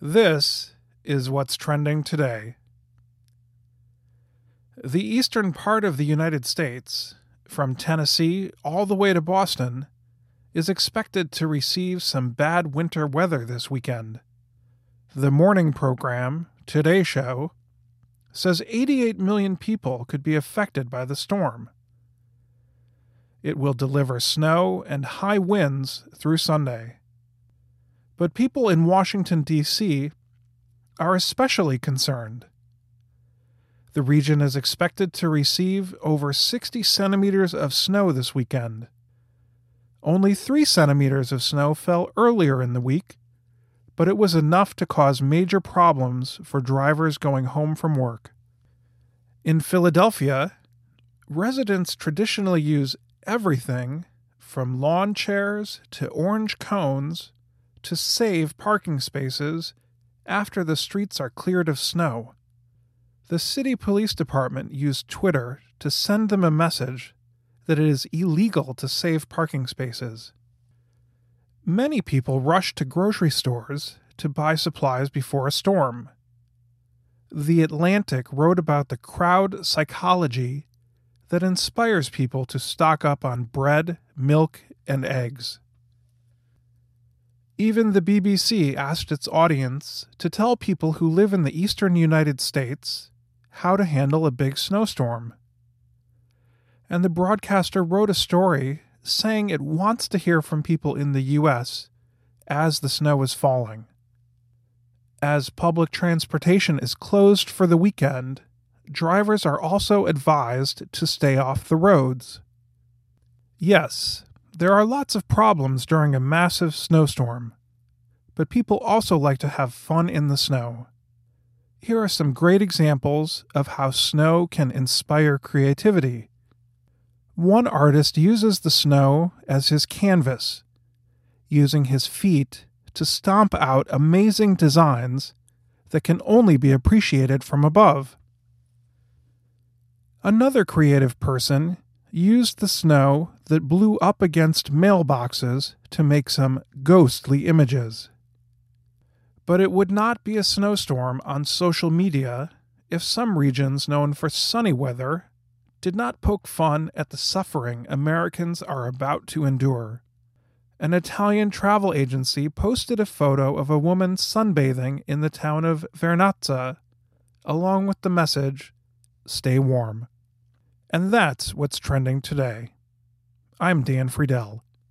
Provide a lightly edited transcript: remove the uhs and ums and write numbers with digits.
This is what's trending today. The eastern part of the United States, from Tennessee all the way to Boston, is expected to receive some bad winter weather this weekend. The morning program, Today Show, says 88 million people could be affected by the storm. It will deliver snow and high winds through Sunday. But people in Washington, D.C. are especially concerned. The region is expected to receive over 60 centimeters of snow this weekend. Only 3 centimeters of snow fell earlier in the week, but it was enough to cause major problems for drivers going home from work. In Philadelphia, residents traditionally use everything from lawn chairs to orange cones to save parking spaces after the streets are cleared of snow. The city police department used Twitter to send them a message that it is illegal to save parking spaces. Many people rush to grocery stores to buy supplies before a storm. The Atlantic wrote about the crowd psychology that inspires people to stock up on bread, milk, and eggs. Even the BBC asked its audience to tell people who live in the eastern United States how to handle a big snowstorm. And the broadcaster wrote a story saying it wants to hear from people in the U.S. as the snow is falling. As public transportation is closed for the weekend, drivers are also advised to stay off the roads. Yes, there are lots of problems during a massive snowstorm, but people also like to have fun in the snow. Here are some great examples of how snow can inspire creativity. One artist uses the snow as his canvas, using his feet to stomp out amazing designs that can only be appreciated from above. Another creative person used the snow that blew up against mailboxes to make some ghostly images. But it would not be a snowstorm on social media if some regions known for sunny weather did not poke fun at the suffering Americans are about to endure. An Italian travel agency posted a photo of a woman sunbathing in the town of Vernazza, along with the message, "Stay warm." And that's what's trending today. I'm Dan Friedel.